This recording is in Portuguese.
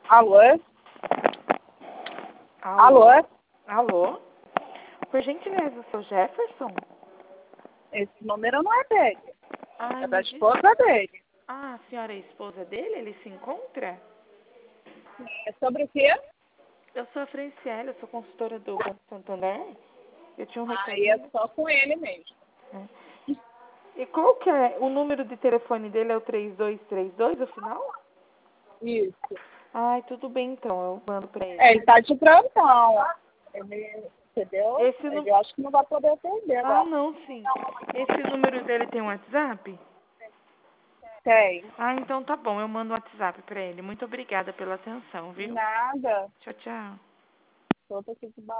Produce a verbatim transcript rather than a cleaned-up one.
Alô? Alô? Alô? Alô? Por gentileza, seu Jefferson? Esse número não é dele. Ai, É da me diz- esposa dele. Ah, a senhora é a esposa dele? Ele se encontra? É sobre o quê? Eu sou a Franciele, eu sou consultora do Banco Santander. Eu tinha um Aí é recadinho. só com ele mesmo. Né? E qual que é? O número de telefone dele é o três dois três dois, o final? Isso. Ai, tudo bem então, eu mando pra ele. É, ele tá de plantão. Ele, entendeu? Esse Ele nu... eu acho que não vai poder atender, Ah, não. não, sim. Esse número dele tem um WhatsApp? Tem. Ah, então tá bom, eu mando um WhatsApp pra ele. Muito obrigada pela atenção, viu? Nada. Tchau, tchau. Tô aqui de